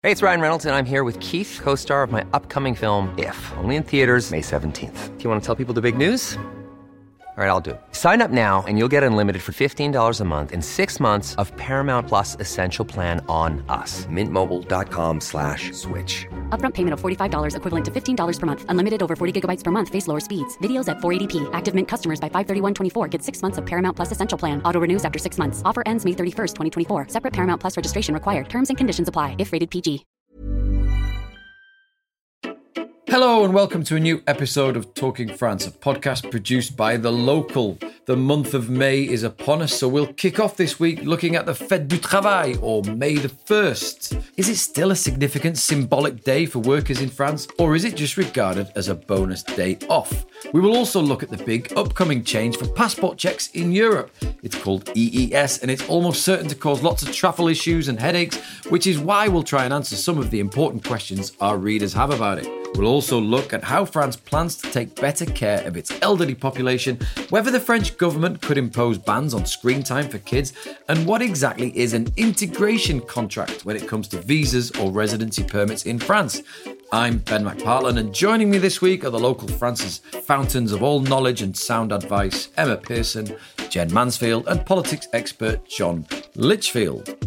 Hey, it's Ryan Reynolds, and I'm here with Keith, co-star of my upcoming film, If, only in theaters May 17th. Do you want to tell people the big news? All right, I'll do it. Sign up now and you'll get unlimited for $15 a month and 6 months of Paramount Plus Essential Plan on us. MintMobile.com/switch. Upfront payment of $45 equivalent to $15 per month. Unlimited over 40 gigabytes per month. Face lower speeds. Videos at 480p. Active Mint customers by 531.24 get 6 months of Paramount Plus Essential Plan. Auto renews after 6 months. Offer ends May 31st, 2024. Separate Paramount Plus registration required. Terms and conditions apply if rated PG. Hello and welcome to a new episode of Talking France, a podcast produced by The Local. The month of May is upon us, so we'll kick off this week looking at the Fête du Travail, or May the 1st. Is it still a significant symbolic day for workers in France, or is it just regarded as a bonus day off? We will also look at the big upcoming change for passport checks in Europe. It's called EES, and it's almost certain to cause lots of travel issues and headaches, which is why we'll try and answer some of the important questions our readers have about it. We'll also look at how France plans to take better care of its elderly population, whether the French government could impose bans on screen time for kids, and what exactly is an integration contract when it comes to visas or residency permits in France. I'm Ben McPartlin, and joining me this week are The Local France's fountains of all knowledge and sound advice, Emma Pearson, Jen Mansfield, and politics expert John Litchfield.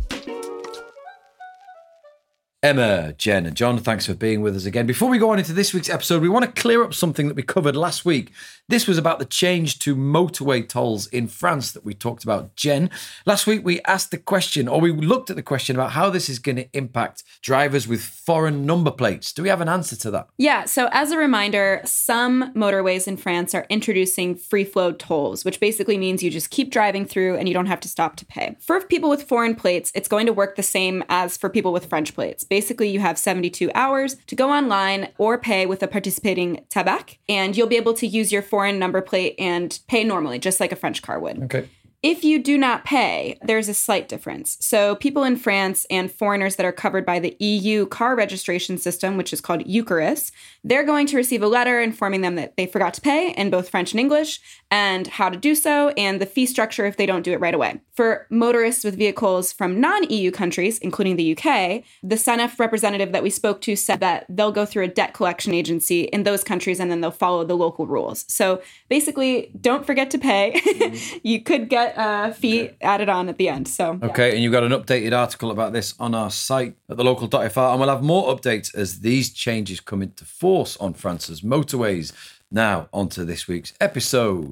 Emma, Jen and John, thanks for being with us again. Before we go on into this week's episode, we want to clear up something that we covered last week. This was about the change to motorway tolls in France that we talked about. Jen, last week we asked the question, or we looked at the question about how this is going to impact drivers with foreign number plates. Do we have an answer to that? Yeah, so as a reminder, some motorways in France are introducing free flow tolls, which basically means you just keep driving through and you don't have to stop to pay. For people with foreign plates, it's going to work the same as for people with French plates. Basically, you have 72 hours to go online or pay with a participating tabac, and you'll be able to use your foreign number plate and pay normally, just like a French car would. Okay. If you do not pay, there's a slight difference. So people in France and foreigners that are covered by the EU car registration system, which is called Eucharis, they're going to receive a letter informing them that they forgot to pay in both French and English, and how to do so, and the fee structure if they don't do it right away. For motorists with vehicles from non-EU countries, including the UK, the SANEF representative that we spoke to said that they'll go through a debt collection agency in those countries, and then they'll follow the local rules. So basically, don't forget to pay. You could get a fee added on at the end. So okay, and you've got an updated article about this on our site at thelocal.fr, and we'll have more updates as these changes come into force on France's motorways. Now, on to this week's episode.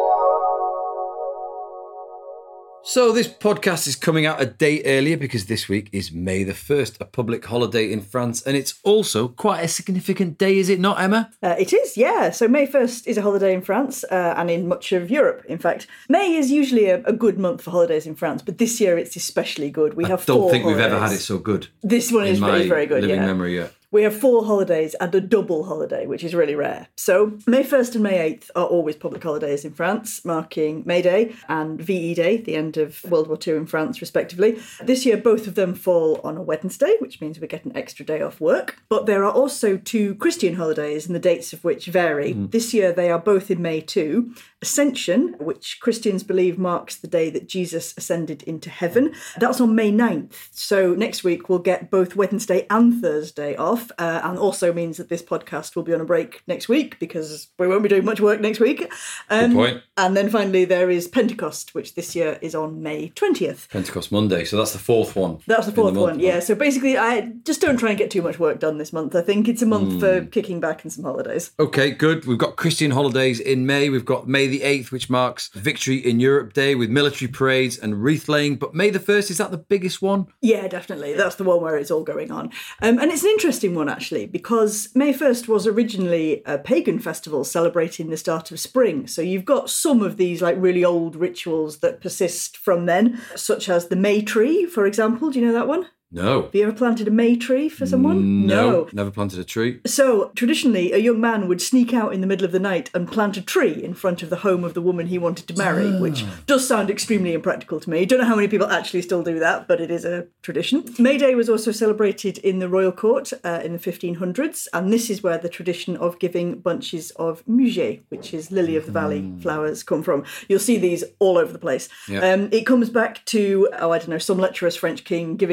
So this podcast is coming out a day earlier because this week is May the 1st, a public holiday in France, and it's also quite a significant day, is it not, Emma? It is, yeah. So May 1st is a holiday in France and in much of Europe, in fact. May is usually a good month for holidays in France, but this year it's especially good. We have 4 I don't think holidays. we've ever had it so good. This one is very good, living yeah. memory, yeah. We have 4 holidays and a double holiday, which is really rare. So May 1st and May 8th are always public holidays in France, marking May Day and VE Day, the end of World War II in France, respectively. This year, both of them fall on a Wednesday, which means we get an extra day off work. But there are also 2 Christian holidays, and the dates of which vary. This year, they are both in May too. Ascension, which Christians believe marks the day that Jesus ascended into heaven. That's on May 9th. So next week, we'll get both Wednesday and Thursday off. And also means that this podcast will be on a break next week because we won't be doing much work next week. Good point. And then finally there is Pentecost, which this year is on May 20th. Pentecost Monday, so that's the 4th one. That's the 4th one, yeah. So basically I just don't try and get too much work done this month. I think it's a month for kicking back and some holidays. Okay, good. We've got Christian holidays in May. We've got May the 8th, which marks Victory in Europe Day with military parades and wreath laying. But May the 1st, is that the biggest one? Yeah, definitely. That's the one where it's all going on. And it's an interesting one, actually, because May 1st was originally a pagan festival celebrating the start of spring. So you've got some of these like really old rituals that persist from then, such as the May tree, for example. Do you know that one? No. Have you ever planted a May tree for someone? No, never planted a tree. So, traditionally, a young man would sneak out in the middle of the night and plant a tree in front of the home of the woman he wanted to marry, which does sound extremely impractical to me. Don't know how many people actually still do that, but it is a tradition. May Day was also celebrated in the royal court in the 1500s, and this is where the tradition of giving bunches of muguet, which is lily of the valley flowers, come from. You'll see these all over the place. Yep. It comes back to, some lecherous French king giving them out to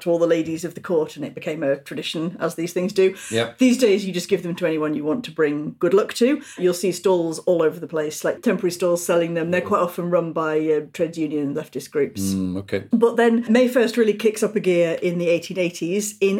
to all the ladies of the court, and it became a tradition, as these things do. Yep. These days, you just give them to anyone you want to bring good luck to. You'll see stalls all over the place, like temporary stalls selling them. They're quite often run by trades union and leftist groups. Okay. But then May 1st really kicks up a gear in the 1880s. In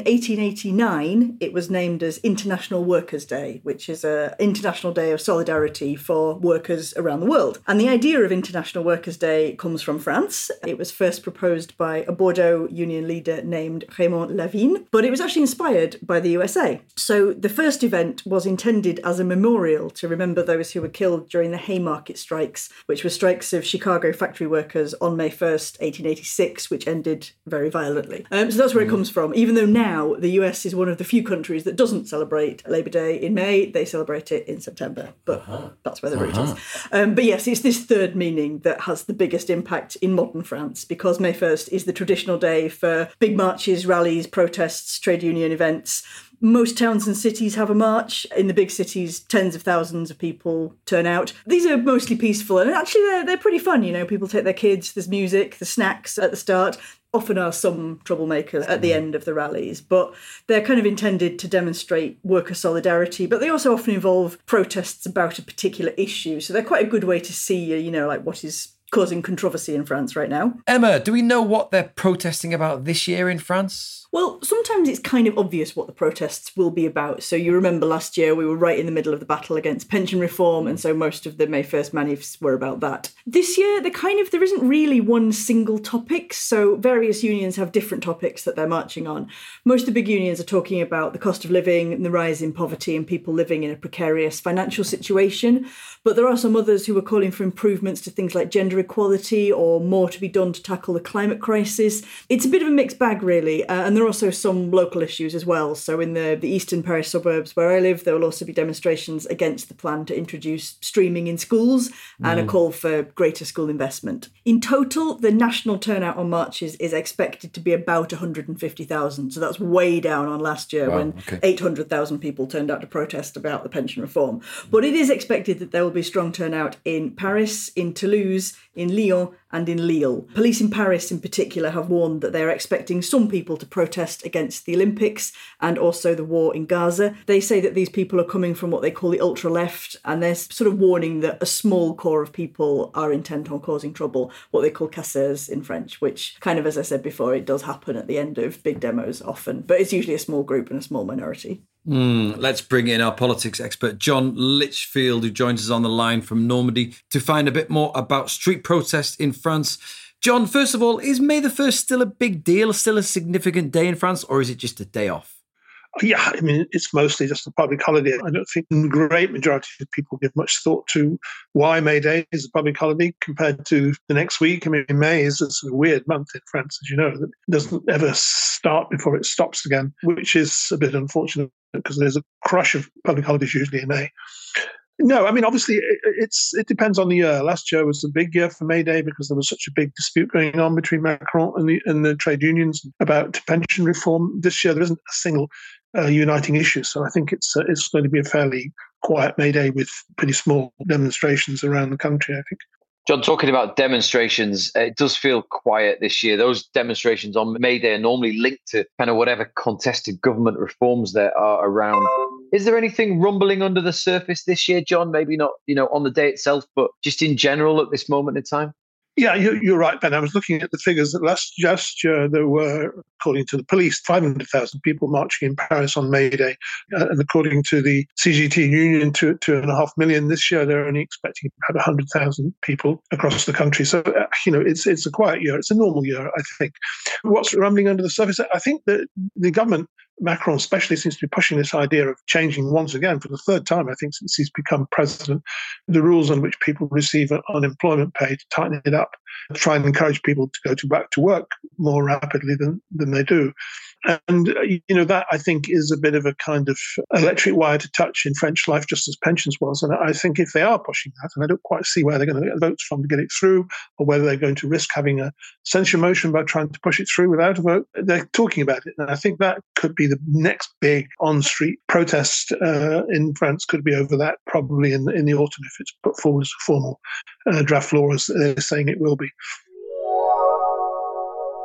1889, it was named as International Workers' Day, which is an international day of solidarity for workers around the world. And the idea of International Workers' Day comes from France. It was first proposed by a Bordeaux union leader named Raymond Lavigne, but it was actually inspired by the USA. So the first event was intended as a memorial to remember those who were killed during the Haymarket strikes, which were strikes of Chicago factory workers on May 1st, 1886, which ended very violently. So that's where it comes from. Even though now the US is one of the few countries that doesn't celebrate Labour Day in May, they celebrate it in September. But that's where the root is. But yes, it's this third meaning that has the biggest impact in modern France, because May 1st is the traditional day for big marches, rallies, protests, trade union events. Most towns and cities have a march. In the big cities, tens of thousands of people turn out. These are mostly peaceful, and actually they're pretty fun. You know, people take their kids, there's music, there's snacks at the start. Often are some troublemakers at the end of the rallies, but they're kind of intended to demonstrate worker solidarity, but they also often involve protests about a particular issue. So they're quite a good way to see, you know, like what is causing controversy in France right now. Emma, do we know what they're protesting about this year in France? Well, sometimes it's kind of obvious what the protests will be about. So you remember last year we were right in the middle of the battle against pension reform, and so most of the May 1st manifs were about that. This year, there isn't really one single topic, so various unions have different topics that they're marching on. Most of the big unions are talking about the cost of living and the rise in poverty and people living in a precarious financial situation, but there are some others who are calling for improvements to things like gender equality or more to be done to tackle the climate crisis. It's a bit of a mixed bag, really, and there are also some local issues as well. So in the eastern Paris suburbs where I live, there will also be demonstrations against the plan to introduce streaming in schools and a call for greater school investment. In total, the national turnout on marches is expected to be about 150,000. So that's way down on last year when 800,000 people turned out to protest about the pension reform. But it is expected that there will be strong turnout in Paris, in Toulouse, in Lyon and in Lille. Police in Paris in particular have warned that they're expecting some people to protest against the Olympics and also the war in Gaza. They say that these people are coming from what they call the ultra-left, and they're sort of warning that a small core of people are intent on causing trouble, what they call casseurs in French, which kind of, as I said before, it does happen at the end of big demos often, but it's usually a small group and a small minority. Let's bring in our politics expert, John Litchfield, who joins us on the line from Normandy to find a bit more about street protests in France. John, first of all, is May the 1st still a big deal, still a significant day in France, or is it just a day off? Yeah, I mean, it's mostly just a public holiday. I don't think the great majority of people give much thought to why May Day is a public holiday compared to the next week. I mean, May is a sort of weird month in France, as you know, that doesn't ever start before it stops again, which is a bit unfortunate because there's a crush of public holidays usually in May. No, I mean, obviously, it depends on the year. Last year was a big year for May Day because there was such a big dispute going on between Macron and the trade unions about pension reform. This year, there isn't a single uniting issue. So I think it's going to be a fairly quiet May Day with pretty small demonstrations around the country, I think. John, talking about demonstrations, it does feel quiet this year. Those demonstrations on May Day are normally linked to kind of whatever contested government reforms there are around. Is there anything rumbling under the surface this year, John? Maybe not, on the day itself, but just in general at this moment in time? Yeah, you're right, Ben. I was looking at the figures that last year there were, according to the police, 500,000 people marching in Paris on May Day. And according to the CGT union, 2.5 million. This year, they're only expecting about 100,000 people across the country. So, it's a quiet year. It's a normal year, I think. What's rumbling under the surface? I think that the government, Macron especially, seems to be pushing this idea of changing once again for the third time, I think, since he's become president, the rules on which people receive unemployment pay, to tighten it up, try and encourage people to go back to work more rapidly than they do. And, that I think is a bit of a kind of electric wire to touch in French life, just as pensions was. And I think if they are pushing that, and I don't quite see where they're going to get votes from to get it through, or whether they're going to risk having a censure motion by trying to push it through without a vote, they're talking about it. And I think that could be the next big on-street protest in France, could be over that probably in the autumn if it's put forward as a formal draft law, as they're saying it will be.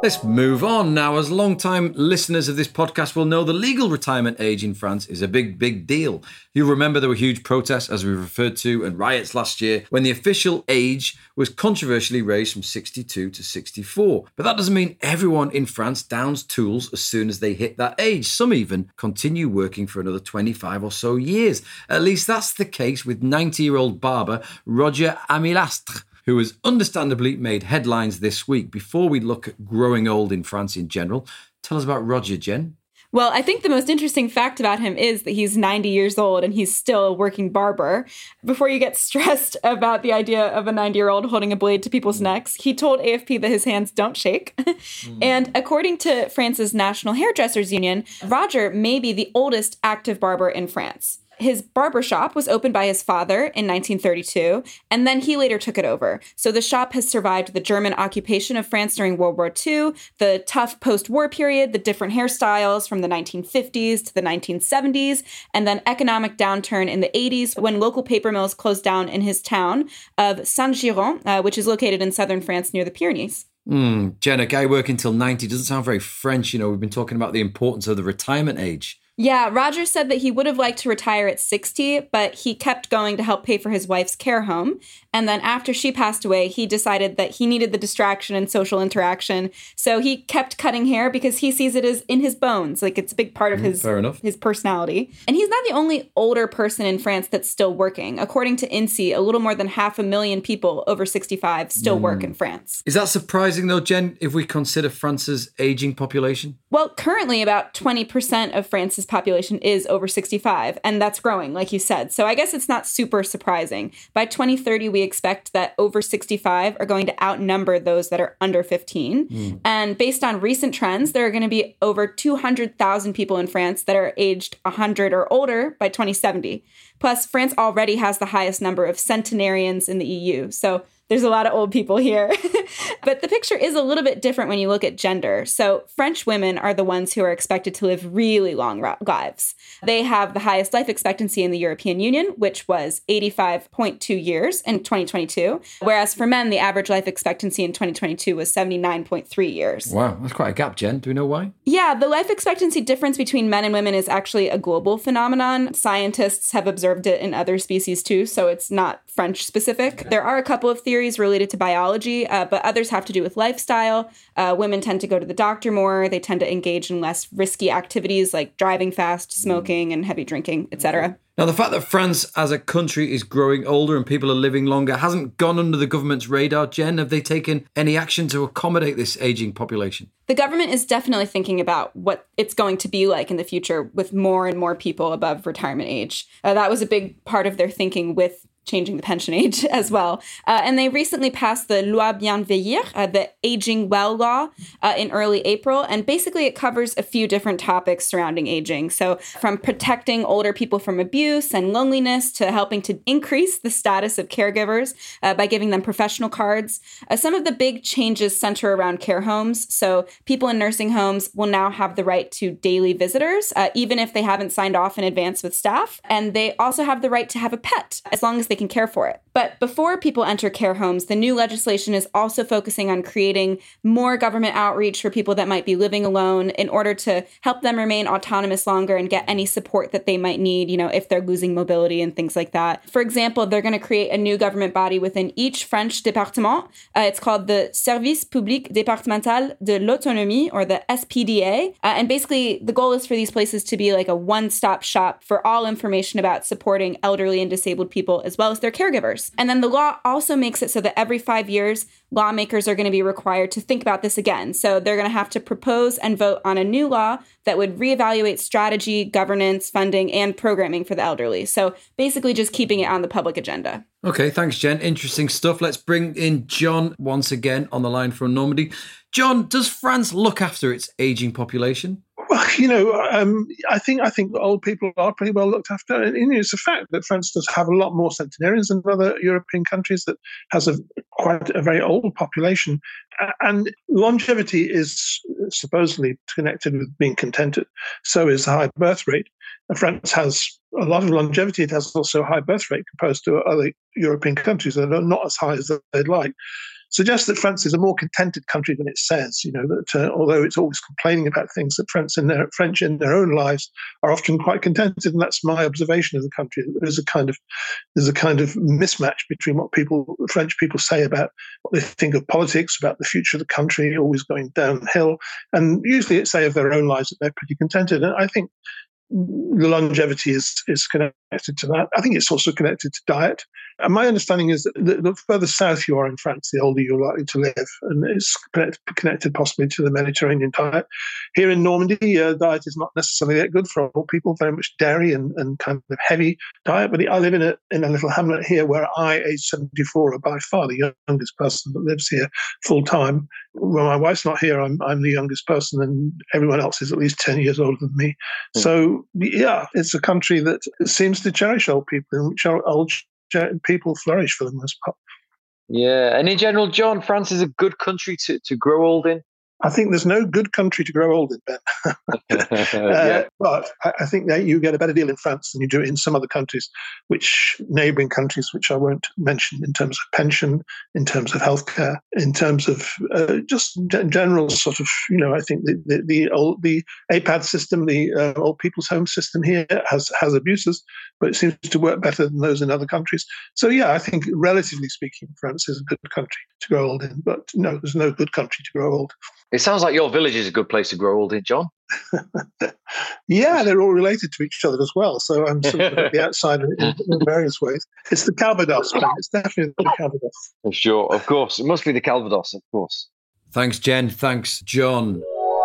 Let's move on now. As long-time listeners of this podcast will know, the legal retirement age in France is a big, big deal. You'll remember there were huge protests, as we referred to, and riots last year when the official age was controversially raised from 62 to 64. But that doesn't mean everyone in France downs tools as soon as they hit that age. Some even continue working for another 25 or so years. At least that's the case with 90-year-old barber Roger Amilastre, who has understandably made headlines this week. Before we look at growing old in France in general, tell us about Roger, Jen. Well, I think the most interesting fact about him is that he's 90 years old and he's still a working barber. Before you get stressed about the idea of a 90-year-old holding a blade to people's necks, he told AFP that his hands don't shake. And according to France's National Hairdressers Union, Roger may be the oldest active barber in France. His barbershop was opened by his father in 1932, and then he later took it over. So the shop has survived the German occupation of France during World War II, the tough post-war period, the different hairstyles from the 1950s to the 1970s, and then economic downturn in the 80s when local paper mills closed down in his town of Saint-Girons, which is located in southern France near the Pyrenees. Jen, a guy working till 90 doesn't sound very French. You know, we've been talking about the importance of the retirement age. Yeah, Roger said that he would have liked to retire at 60, but he kept going to help pay for his wife's care home. And then after she passed away, he decided that he needed the distraction and social interaction. So he kept cutting hair because he sees it as in his bones. Like it's a big part of his personality. And he's not the only older person in France that's still working. According to INSEE, a little more than 500,000 people over 65 still work in France. Is that surprising though, Jen, if we consider France's aging population? Well, currently about 20% of France's population is over 65, and that's growing, like you said. So I guess it's not super surprising. By 2030, we expect that over 65 are going to outnumber those that are under 15. And based on recent trends, there are going to be over 200,000 people in France that are aged 100 or older by 2070. Plus, France already has the highest number of centenarians in the EU. So there's a lot of old people here. But the picture is a little bit different when you look at gender. So French women are the ones who are expected to live really long lives. They have the highest life expectancy in the European Union, which was 85.2 years in 2022. Whereas for men, the average life expectancy in 2022 was 79.3 years. Wow, that's quite a gap, Jen. Do we know why? Yeah, the life expectancy difference between men and women is actually a global phenomenon. Scientists have observed it in other species too, so it's not French specific. Okay. There are a couple of theories related to biology, but others have to do with lifestyle. Women tend to go to the doctor more. They tend to engage in less risky activities like driving fast, smoking, and heavy drinking, etc. Now, the fact that France as a country is growing older and people are living longer hasn't gone under the government's radar, Jen. Have they taken any action to accommodate this aging population? The government is definitely thinking about what it's going to be like in the future with more and more people above retirement age. That was a big part of their thinking with changing the pension age as well. And they recently passed the Loi Bien Vieillir, the Aging Well law, in early April. And basically it covers a few different topics surrounding aging. So from protecting older people from abuse and loneliness to helping to increase the status of caregivers by giving them professional cards. Some of the big changes center around care homes. So people in nursing homes will now have the right to daily visitors, even if they haven't signed off in advance with staff. And they also have the right to have a pet, as long as they can care for it. But before people enter care homes, the new legislation is also focusing on creating more government outreach for people that might be living alone in order to help them remain autonomous longer and get any support that they might need, you know, if they're losing mobility and things like that. For example, they're going to create a new government body within each French département. It's called the Service Public Départemental de l'Autonomie, or the SPDA. And basically, the goal is for these places to be like a one-stop shop for all information about supporting elderly and disabled people, as well as their caregivers. And then the law also makes it so that every 5 years, lawmakers are going to be required to think about this again. So they're going to have to propose and vote on a new law that would reevaluate strategy, governance, funding, and programming for the elderly. So basically just keeping it on the public agenda. Okay, thanks, Jen. Interesting stuff. Let's bring in John once again on the line from Normandy. John, does France look after its aging population? Well, you know, I think old people are pretty well looked after. And it's a fact that France does have a lot more centenarians than other European countries, that has quite a very old population. And longevity is supposedly connected with being contented. So is the high birth rate. And France has a lot of longevity. It has also a high birth rate compared to other European countries that are not as high as they'd like. suggests that France is a more contented country than it says. That although it's always complaining about things, that French in their own lives are often quite contented, and that's my observation of the country. There's a kind of mismatch between what French people say about what they think of politics, about the future of the country, always going downhill, and usually it say of their own lives that they're pretty contented. And I think the longevity is connected to that. I think it's also connected to diet. And my understanding is that the further south you are in France, the older you're likely to live. And it's connected possibly to the Mediterranean diet. Here in Normandy, diet is not necessarily that good for old people, very much dairy and kind of heavy diet. But I live in a little hamlet here where I, age 74, are by far the youngest person that lives here full time. When my wife's not here, I'm the youngest person, and everyone else is at least 10 years older than me. So, yeah, it's a country that seems to cherish old people, in which old people flourish for the most part. Yeah, and in general, John, France is a good country to grow old in. I think there's no good country to grow old in, Ben. Yeah. But I think that you get a better deal in France than you do in some other countries, neighbouring countries, which I won't mention, in terms of pension, in terms of healthcare, in terms of just general sort of, I think the APAD system, the old people's home system here has abuses, but it seems to work better than those in other countries. So, yeah, I think relatively speaking, France is a good country to grow old in. But no, there's no good country to grow old. It sounds like your village is a good place to grow old in, John. Yeah, they're all related to each other as well. So I'm sort of at the outside in various ways. It's the Calvados, man. It's definitely the Calvados. Sure, of course. It must be the Calvados, of course. Thanks, Jen. Thanks, John.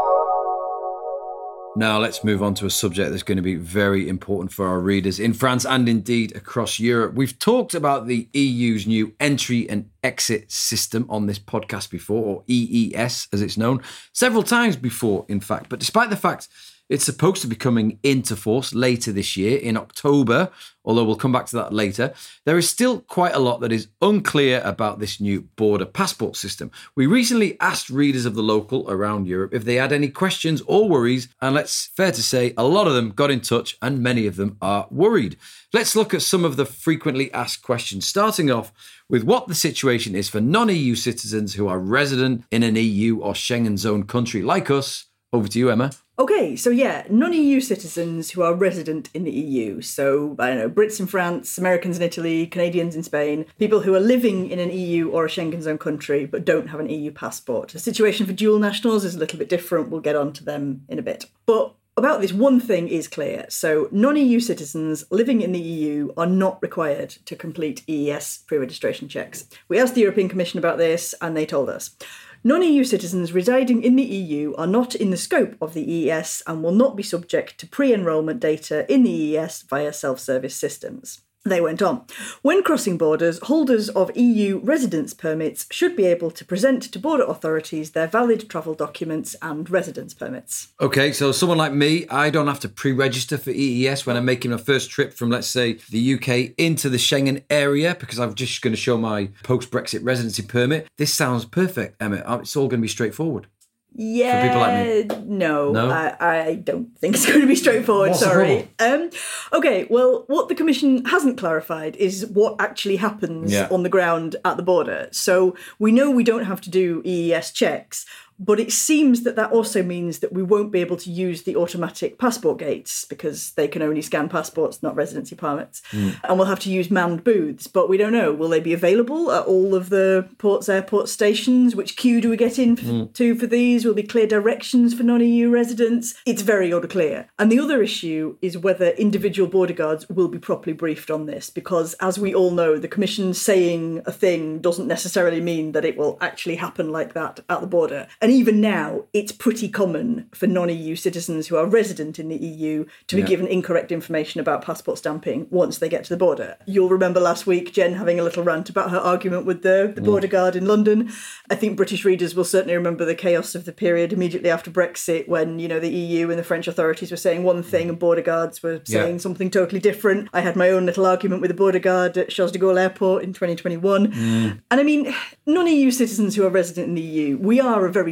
Now let's move on to a subject that's going to be very important for our readers in France and indeed across Europe. We've talked about the EU's new entry and exit system on this podcast before, or EES as it's known, several times before, in fact. But despite the fact it's supposed to be coming into force later this year in October, although we'll come back to that later, there is still quite a lot that is unclear about this new border passport system. We recently asked readers of The Local around Europe if they had any questions or worries, and fair to say a lot of them got in touch and many of them are worried. Let's look at some of the frequently asked questions, starting off with what the situation is for non-EU citizens who are resident in an EU or Schengen zone country like us. Over to you, Emma. Okay, so non-EU citizens who are resident in the EU. So, I don't know, Brits in France, Americans in Italy, Canadians in Spain, people who are living in an EU or a Schengen zone country but don't have an EU passport. The situation for dual nationals is a little bit different. We'll get on to them in a bit. But about this, one thing is clear. So, non-EU citizens living in the EU are not required to complete EES pre-registration checks. We asked the European Commission about this and they told us non-EU citizens residing in the EU are not in the scope of the EES and will not be subject to pre-enrolment data in the EES via self-service systems. They went on. When crossing borders, holders of EU residence permits should be able to present to border authorities their valid travel documents and residence permits. Okay, so someone like me, I don't have to pre-register for EES when I'm making my first trip from, let's say, the UK into the Schengen area because I'm just going to show my post-Brexit residency permit. This sounds perfect, Emma. It's all going to be straightforward. Yeah, for people like me. No? I don't think it's going to be straightforward, sorry. Okay, well, what the Commission hasn't clarified is what actually happens on the ground at the border. So we know we don't have to do EES checks, but it seems that also means that we won't be able to use the automatic passport gates because they can only scan passports, not residency permits. And we'll have to use manned booths, but we don't know. Will they be available at all of the airport stations? Which queue do we get into for these? Will be clear directions for non-EU residents? It's very unclear. And the other issue is whether individual border guards will be properly briefed on this, because as we all know, the Commission saying a thing doesn't necessarily mean that it will actually happen like that at the border. And even now, it's pretty common for non-EU citizens who are resident in the EU to be given incorrect information about passport stamping once they get to the border. You'll remember last week Jen having a little rant about her argument with the border guard in London. I think British readers will certainly remember the chaos of the period immediately after Brexit when, the EU and the French authorities were saying one thing and border guards were saying something totally different. I had my own little argument with the border guard at Charles de Gaulle Airport in 2021. And I mean, non-EU citizens who are resident in the EU, we are a very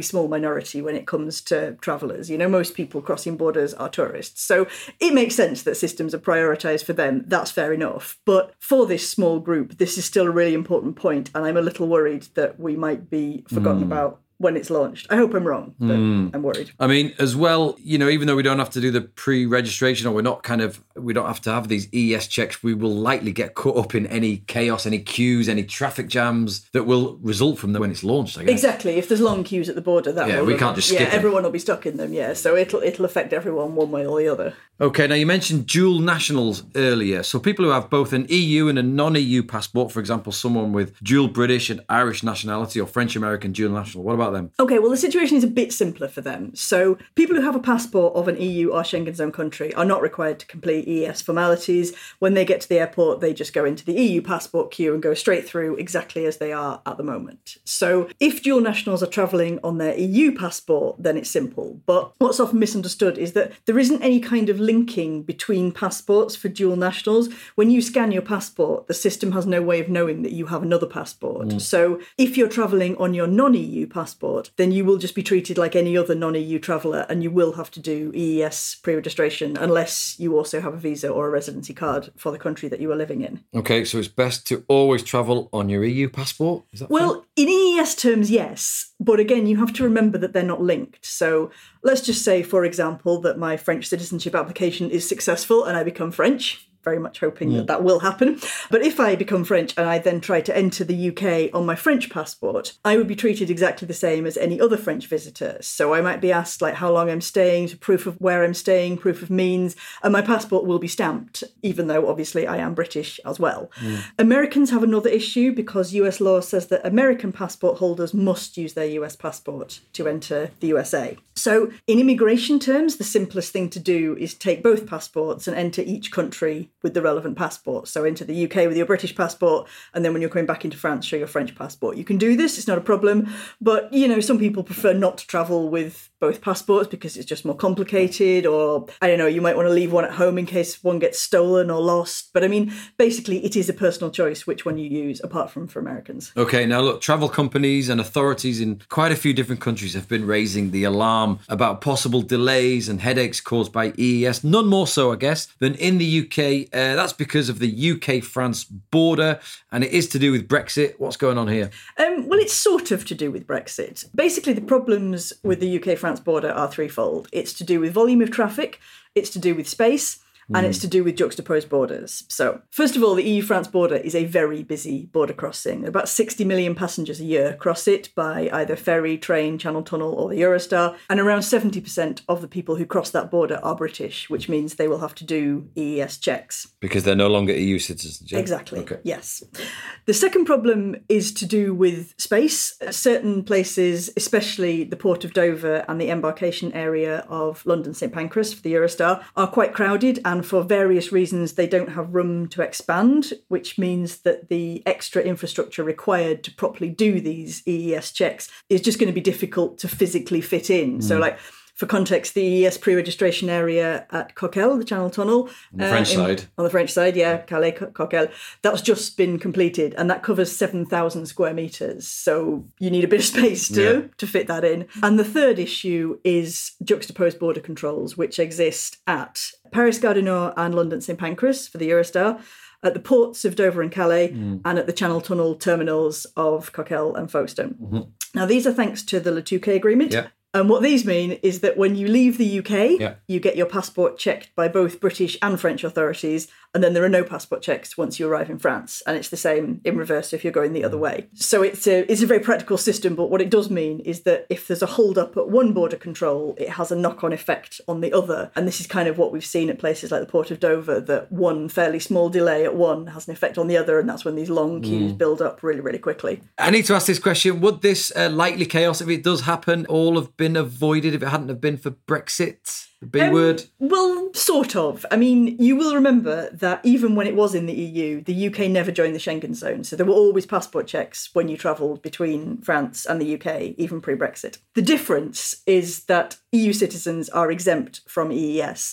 small minority when it comes to travellers. You know, most people crossing borders are tourists. So it makes sense that systems are prioritised for them. That's fair enough. But for this small group, this is still a really important point, and I'm a little worried that we might be forgotten about when it's launched. I hope I'm wrong, but I'm worried. I mean, as well, you know, even though we don't have to do the pre-registration, or we don't have to have these EES checks, we will likely get caught up in any chaos, any queues, any traffic jams that will result from them when it's launched, I guess. Exactly. If there's long queues at the border, we can't just skip them. Everyone will be stuck in them, so it'll affect everyone one way or the other. Okay, now you mentioned dual nationals earlier. So people who have both an EU and a non-EU passport, for example, someone with dual British and Irish nationality or French-American dual national, what about them? Okay, well, the situation is a bit simpler for them. So people who have a passport of an EU or Schengen zone country are not required to complete EES formalities. When they get to the airport, they just go into the EU passport queue and go straight through exactly as they are at the moment. So if dual nationals are travelling on their EU passport, then it's simple. But what's often misunderstood is that there isn't any kind of linking between passports for dual nationals. When you scan your passport, the system has no way of knowing that you have another passport. So if you're travelling on your non-EU passport, then you will just be treated like any other non-EU traveller, and you will have to do EES pre-registration unless you also have a visa or a residency card for the country that you are living in. Okay, so it's best to always travel on your EU passport? Is that fair? In EES terms, yes. But again, you have to remember that they're not linked. So let's just say, for example, that my French citizenship application is successful and I become French. Very much hoping that will happen. But if I become French and I then try to enter the UK on my French passport, I would be treated exactly the same as any other French visitor. So I might be asked like how long I'm staying, proof of where I'm staying, proof of means, and my passport will be stamped, even though obviously I am British as well. Americans have another issue because US law says that American passport holders must use their US passport to enter the USA. So in immigration terms, the simplest thing to do is take both passports and enter each country with the relevant passport. So into the UK with your British passport, and then when you're coming back into France, show your French passport. You can do this, it's not a problem. But, you know, some people prefer not to travel with both passports because it's just more complicated, or, I don't know, you might want to leave one at home in case one gets stolen or lost. But I mean, basically, it is a personal choice which one you use, apart from for Americans. Okay, now look, travel companies and authorities in quite a few different countries have been raising the alarm about possible delays and headaches caused by EES. None more so, I guess, than in the UK. That's because of the UK-France border, and it is to do with Brexit. What's going on here? Well, it's sort of to do with Brexit. Basically, the problems with the UK-France border are threefold. It's to do with volume of traffic, it's to do with space, and it's to do with juxtaposed borders. So, first of all, the EU-France border is a very busy border crossing. About 60 million passengers a year cross it by either ferry, train, Channel Tunnel or the Eurostar. And around 70% of the people who cross that border are British, which means they will have to do EES checks. Because they're no longer EU citizens, yeah? Exactly, okay. Yes. The second problem is to do with space. Certain places, especially the Port of Dover and the embarkation area of London St Pancras for the Eurostar, are quite crowded, and for various reasons they don't have room to expand, which means that the extra infrastructure required to properly do these EES checks is just going to be difficult to physically fit in. So like, for context, the EES pre-registration area at Coquelles, the Channel Tunnel. On the French side. On the French side, yeah, Calais, Coquelles. That's just been completed, and that covers 7,000 square metres. So you need a bit of space to fit that in. And the third issue is juxtaposed border controls, which exist at Paris-Gare du Nord and London St Pancras for the Eurostar, at the ports of Dover and Calais, and at the Channel Tunnel terminals of Coquelles and Folkestone. Now, these are thanks to the Le Touquet Agreement. Yeah. And what these mean is that when you leave the UK, you get your passport checked by both British and French authorities, and then there are no passport checks once you arrive in France. And it's the same in reverse if you're going the other way. So it's a very practical system, but what it does mean is that if there's a hold-up at one border control, it has a knock-on effect on the other. And this is kind of what we've seen at places like the Port of Dover, that one fairly small delay at one has an effect on the other, and that's when these long queues build up really, really quickly. I need to ask this question. Would this likely chaos, if it does happen, all have been avoided if it hadn't have been for Brexit? The B word? Well, sort of. I mean, you will remember that even when it was in the EU, the UK never joined the Schengen zone. So there were always passport checks when you travelled between France and the UK, even pre-Brexit. The difference is that EU citizens are exempt from EES.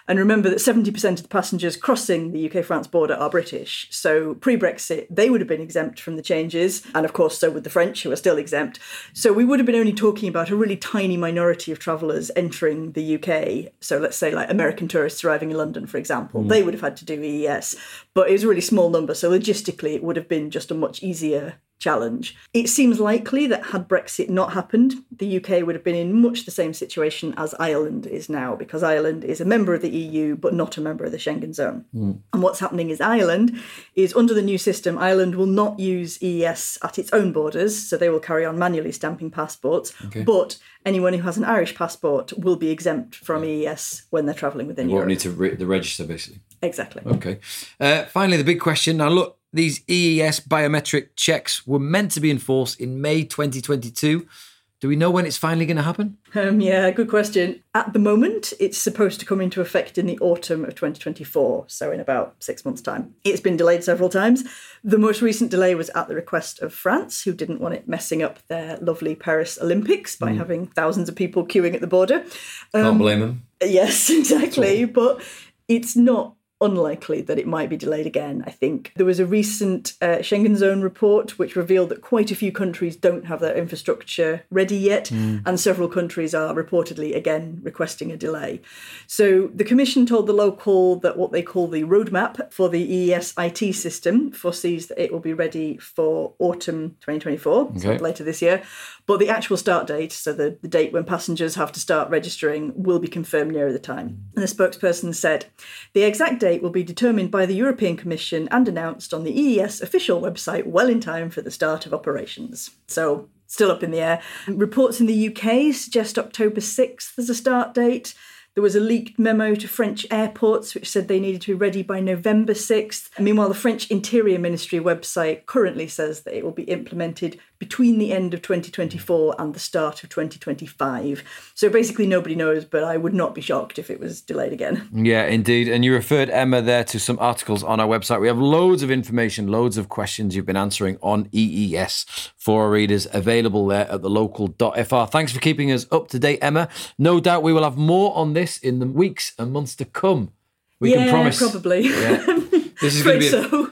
And remember that 70% of the passengers crossing the UK-France border are British. So pre-Brexit, they would have been exempt from the changes. And of course, so would the French, who are still exempt. So we would have been only talking about a really tiny minority of travellers entering the UK. So let's say like American tourists arriving in London, for example, they would have had to do EES. But it was a really small number. So logistically, it would have been just a much easier challenge. It seems likely that had Brexit not happened, the UK would have been in much the same situation as Ireland is now, because Ireland is a member of the EU, but not a member of the Schengen zone. And what's happening is Ireland is, under the new system, Ireland will not use EES at its own borders, so they will carry on manually stamping passports, but anyone who has an Irish passport will be exempt from EES when they're travelling within Europe. Won't need to register, basically. Exactly. Okay. Finally, the big question. Now, look, these EES biometric checks were meant to be enforced in May 2022. Do we know when it's finally going to happen? Yeah, good question. At the moment, it's supposed to come into effect in the autumn of 2024, so in about 6 months' time. It's been delayed several times. The most recent delay was at the request of France, who didn't want it messing up their lovely Paris Olympics by having thousands of people queuing at the border. Can't blame them. Yes, exactly. But it's not unlikely that it might be delayed again, I think. There was a recent Schengen Zone report which revealed that quite a few countries don't have their infrastructure ready yet, and several countries are reportedly, again, requesting a delay. So the Commission told The Local that what they call the roadmap for the EES IT system foresees that it will be ready for autumn 2024, so later this year. But the actual start date, so the date when passengers have to start registering, will be confirmed nearer the time. And the spokesperson said, the exact date will be determined by the European Commission and announced on the EES official website well in time for the start of operations. So, still up in the air. Reports in the UK suggest October 6th as a start date. There was a leaked memo to French airports which said they needed to be ready by November 6th. Meanwhile, the French Interior Ministry website currently says that it will be implemented between the end of 2024 and the start of 2025. So basically nobody knows, but I would not be shocked if it was delayed again. Yeah, indeed. And you referred, Emma, there to some articles on our website. We have loads of information, loads of questions you've been answering on EES for our readers, available there at thelocal.fr. Thanks for keeping us up to date, Emma. No doubt we will have more on this in the weeks and months to come. We can promise. Probably. Yeah. This is going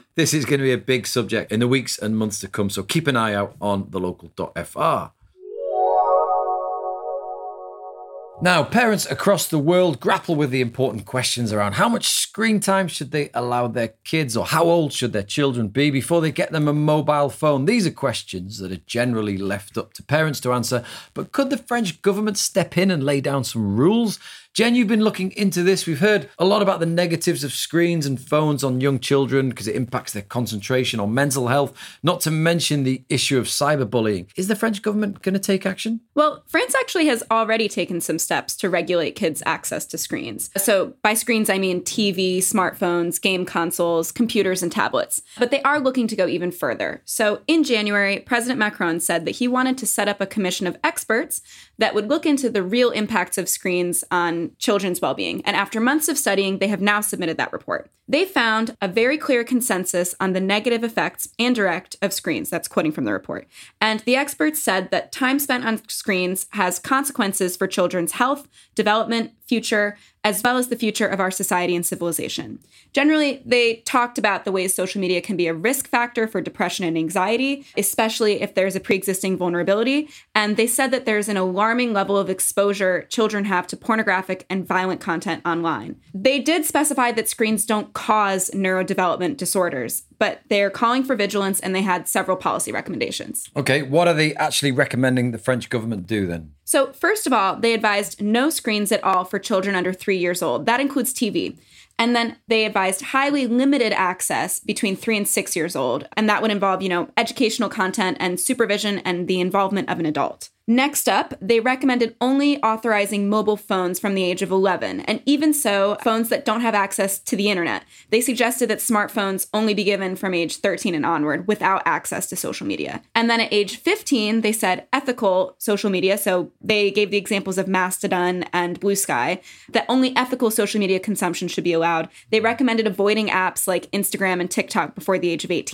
to be a big subject in the weeks and months to come. So keep an eye out on thelocal.fr. Now, parents across the world grapple with the important questions around how much screen time should they allow their kids, or how old should their children be before they get them a mobile phone. These are questions that are generally left up to parents to answer, but could the French government step in and lay down some rules? Jen, you've been looking into this. We've heard a lot about the negatives of screens and phones on young children because it impacts their concentration or mental health, not to mention the issue of cyberbullying. Is the French government going to take action? Well, France actually has already taken some steps to regulate kids' access to screens. So by screens, I mean TV, smartphones, game consoles, computers, and tablets. But they are looking to go even further. So in January, President Macron said that he wanted to set up a commission of experts that would look into the real impacts of screens on children's well-being. And after months of studying, they have now submitted that report. They found a very clear consensus on the negative effects and direct of screens. That's quoting from the report. And the experts said that time spent on screens has consequences for children's health, development, future, as well as the future of our society and civilization. Generally, they talked about the ways social media can be a risk factor for depression and anxiety, especially if there's a pre-existing vulnerability. And they said that there's an alarming level of exposure children have to pornographic and violent content online. They did specify that screens don't cause neurodevelopment disorders, but they're calling for vigilance, and they had several policy recommendations. Okay, what are they actually recommending the French government do then? So first of all, they advised no screens at all for children under 3 years old. That includes TV. And then they advised highly limited access between 3 and 6 years old. And that would involve, educational content and supervision and the involvement of an adult. Next up, they recommended only authorizing mobile phones from the age of 11. And even so, phones that don't have access to the internet. They suggested that smartphones only be given from age 13 and onward without access to social media. And then at age 15, they said ethical social media. So they gave the examples of Mastodon and Blue Sky, that only ethical social media consumption should be allowed. They recommended avoiding apps like Instagram and TikTok before the age of 18.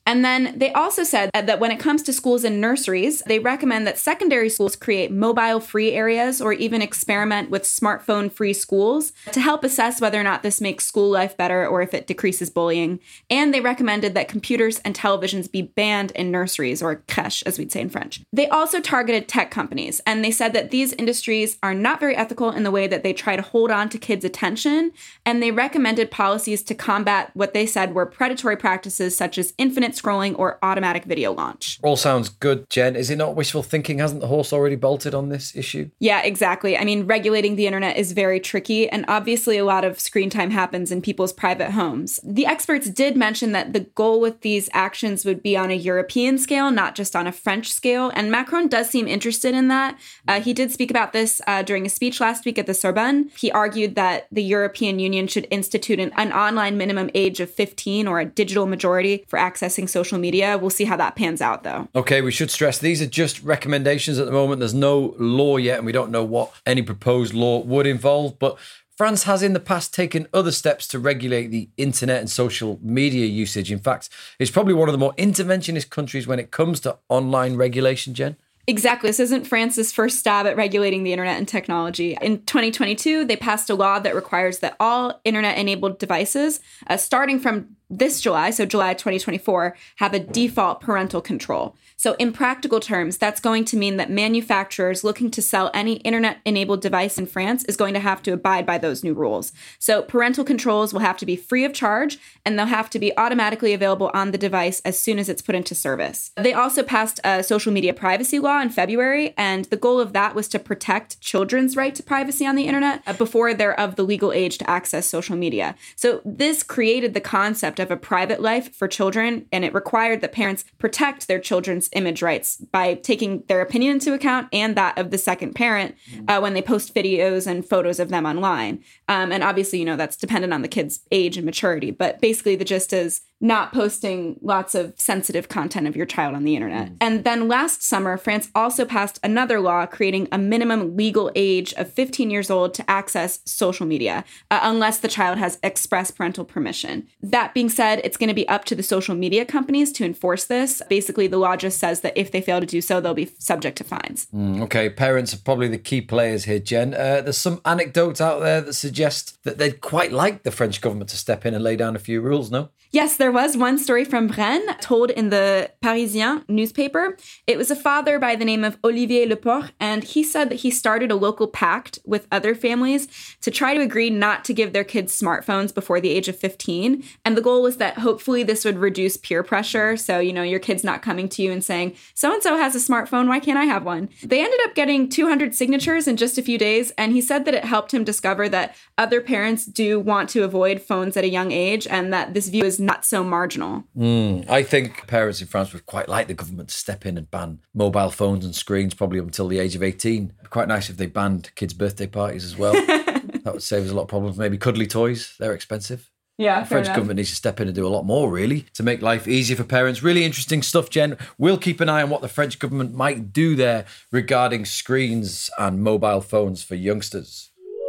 And then they also said that when it comes to schools and nurseries, they recommend that secondary schools create mobile-free areas or even experiment with smartphone-free schools to help assess whether or not this makes school life better or if it decreases bullying. And they recommended that computers and televisions be banned in nurseries, or crèche, as we'd say in French. They also targeted tech companies, and they said that these industries are not very ethical in the way that they try to hold on to kids' attention, and they recommended policies to combat what they said were predatory practices such as infinite scrolling or automatic video launch. All sounds good, Jen. Is it not wishful thinking? Hasn't the horse already bolted on this issue? Yeah, exactly. I mean, regulating the internet is very tricky, and obviously a lot of screen time happens in people's private homes. The experts did mention that the goal with these actions would be on a European scale, not just on a French scale, and Macron does seem interested in that. He did speak about this during a speech last week at the Sorbonne. He argued that the European Union should institute an online minimum age of 15 or a digital majority for accessing social media. We'll see how that pans out, though. Okay, we should stress these are just recommendations at the moment. There's no law yet, and we don't know what any proposed law would involve, but France has in the past taken other steps to regulate the internet and social media usage. In fact, it's probably one of the more interventionist countries when it comes to online regulation, Jen. Exactly. This isn't France's first stab at regulating the internet and technology. In 2022, they passed a law that requires that all internet-enabled devices, starting from this July, so July 2024, have a default parental control. So in practical terms, that's going to mean that manufacturers looking to sell any internet-enabled device in France is going to have to abide by those new rules. So parental controls will have to be free of charge, and they'll have to be automatically available on the device as soon as it's put into service. They also passed a social media privacy law in February, and the goal of that was to protect children's right to privacy on the internet before they're of the legal age to access social media. So this created the concept of a private life for children, and it required that parents protect their children's image rights by taking their opinion into account and that of the second parent when they post videos and photos of them online. And obviously, that's dependent on the kid's age and maturity. But basically, the gist is not posting lots of sensitive content of your child on the internet. And then last summer, France also passed another law creating a minimum legal age of 15 years old to access social media, unless the child has express parental permission. That being said, it's going to be up to the social media companies to enforce this. Basically, the law just says that if they fail to do so, they'll be subject to fines. Okay, parents are probably the key players here, Jen. There's some anecdotes out there that suggest that they'd quite like the French government to step in and lay down a few rules, no? Yes, there was one story from Rennes told in the Parisien newspaper. It was a father by the name of Olivier Leport, and he said that he started a local pact with other families to try to agree not to give their kids smartphones before the age of 15. And the goal was that hopefully this would reduce peer pressure. So, your kid's not coming to you and saying, so-and-so has a smartphone, why can't I have one? They ended up getting 200 signatures in just a few days, and he said that it helped him discover that other parents do want to avoid phones at a young age and that this view is not so marginal. I think parents in France would quite like the government to step in and ban mobile phones and screens probably up until the age of 18. It'd be quite nice if they banned kids' birthday parties as well. That would save us a lot of problems. Maybe cuddly toys, they're expensive. Yeah, the French government needs to step in and do a lot more, really, to make life easier for parents. Really interesting stuff, Jen. We'll keep an eye on what the French government might do there regarding screens and mobile phones for youngsters.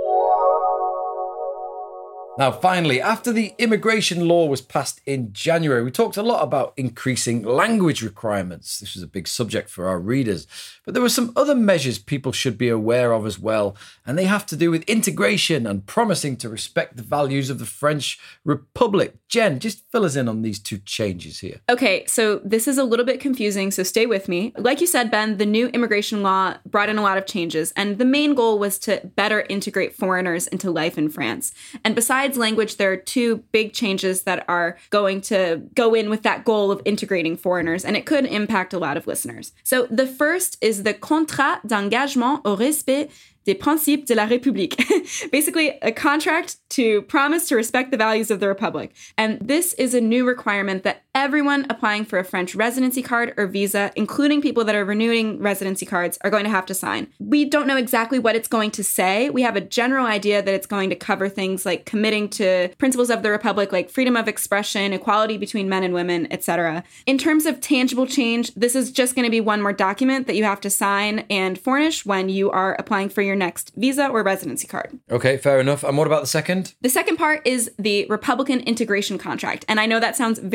Now, finally, after the immigration law was passed in January, we talked a lot about increasing language requirements. This was a big subject for our readers. But there were some other measures people should be aware of as well, and they have to do with integration and promising to respect the values of the French Republic. Jen, just fill us in on these two changes here. Okay, so this is a little bit confusing, so stay with me. Like you said, Ben, the new immigration law brought in a lot of changes, and the main goal was to better integrate foreigners into life in France. And besides language, there are two big changes that are going to go in with that goal of integrating foreigners, and it could impact a lot of listeners. So the first is the contrat d'engagement au respect des principes de la République. Basically, a contract to promise to respect the values of the Republic. And this is a new requirement that everyone applying for a French residency card or visa, including people that are renewing residency cards, are going to have to sign. We don't know exactly what it's going to say. We have a general idea that it's going to cover things like committing to principles of the Republic, like freedom of expression, equality between men and women, etc. In terms of tangible change, this is just going to be one more document that you have to sign and furnish when you are applying for your next visa or residency card. Okay, fair enough. And what about the second? The second part is the Republican integration contract. And I know that sounds very similar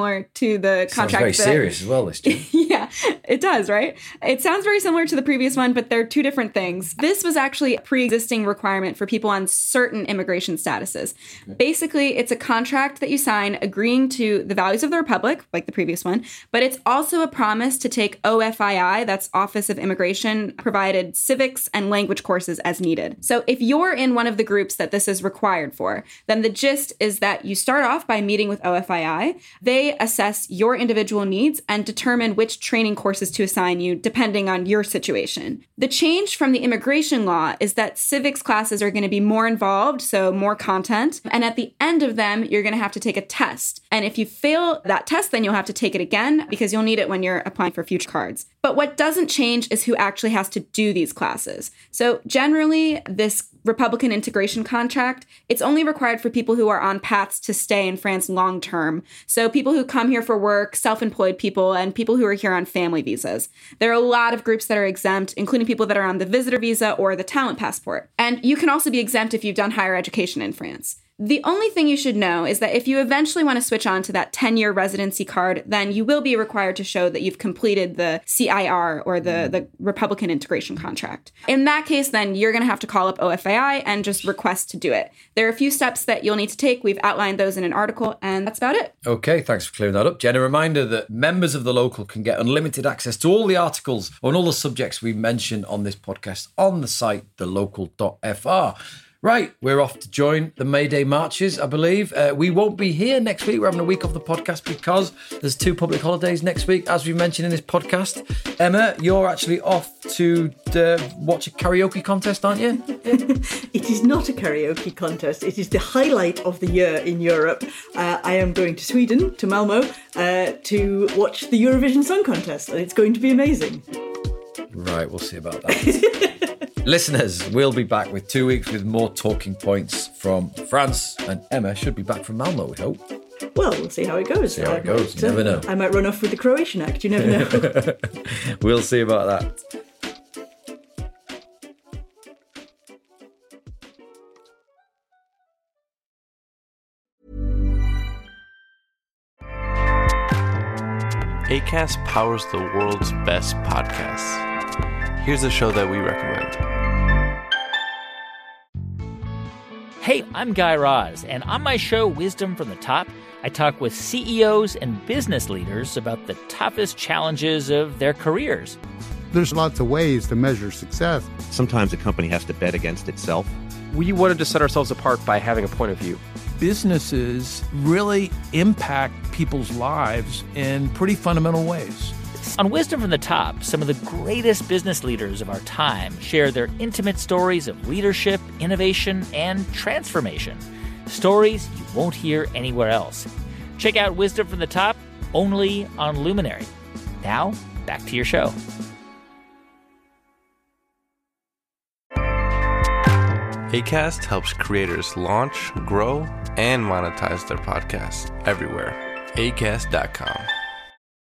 similar to the Sounds contract. very serious as well, this, Jen. Yeah, it does, right? It sounds very similar to the previous one, but they're two different things. This was actually a pre-existing requirement for people on certain immigration statuses. Basically, it's a contract that you sign agreeing to the values of the Republic, like the previous one, but it's also a promise to take OFII, that's Office of Immigration, provided civics and language courses as needed. So if you're in one of the groups that this is required for, then the gist is that you start off by meeting with OFII. They assess your individual needs and determine which training courses to assign you depending on your situation. The change from the immigration law is that civics classes are going to be more involved, so more content. And at the end of them, you're going to have to take a test. And if you fail that test, then you'll have to take it again because you'll need it when you're applying for future cards. But what doesn't change is who actually has to do these classes. So generally, this Republican integration contract, it's only required for people who are on paths to stay in France long term. So people who come here for work, self-employed people, and people who are here on family visas. There are a lot of groups that are exempt, including people that are on the visitor visa or the talent passport. And you can also be exempt if you've done higher education in France. The only thing you should know is that if you eventually want to switch on to that 10-year residency card, then you will be required to show that you've completed the CIR or the Republican integration contract. In that case, then you're going to have to call up OFII and just request to do it. There are a few steps that you'll need to take. We've outlined those in an article, and that's about it. Okay, thanks for clearing that up, Jen. A reminder that members of The Local can get unlimited access to all the articles on all the subjects we mentioned on this podcast on the site, thelocal.fr. Right, we're off to join the May Day marches, I believe. We won't be here next week. We're having a week off the podcast because there's 2 public holidays next week, as we mentioned in this podcast. Emma, you're actually off to watch a karaoke contest, aren't you? It is not a karaoke contest. It is the highlight of the year in Europe. I am going to Sweden, to Malmo, to watch the Eurovision Song Contest, and it's going to be amazing. Right, we'll see about that. Listeners, we'll be back with 2 weeks with more talking points from France, and Emma should be back from Malmo, we hope. Well, we'll see how it goes. See how it goes, you never know. I might run off with the Croatian act, you never know. We'll see about that. Acast powers the world's best podcasts. Here's a show that we recommend. Hey, I'm Guy Raz, and on my show, Wisdom from the Top, I talk with CEOs and business leaders about the toughest challenges of their careers. There's lots of ways to measure success. Sometimes a company has to bet against itself. We wanted to set ourselves apart by having a point of view. Businesses really impact people's lives in pretty fundamental ways. On Wisdom from the Top, some of the greatest business leaders of our time share their intimate stories of leadership, innovation, and transformation. Stories you won't hear anywhere else. Check out Wisdom from the Top, only on Luminary. Now, back to your show. Acast helps creators launch, grow, and monetize their podcasts everywhere. Acast.com.